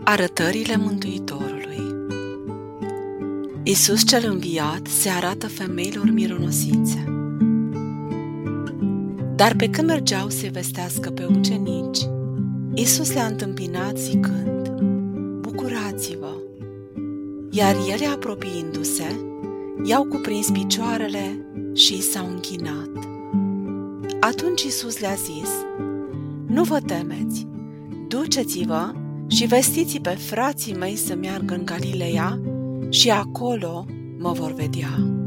Arătările Mântuitorului. Iisus cel înviat se arată femeilor mironosițe. Dar pe când mergeau să-i vestească pe ucenici, Iisus le-a întâmpinat zicând: "Bucurați-vă!" Iar ele, apropiindu-se, i-au cuprins picioarele și i s-au închinat. Atunci Iisus le-a zis: "Nu vă temeți, duceți-vă și vestiți pe frații mei să meargă în Galileea și acolo mă vor vedea."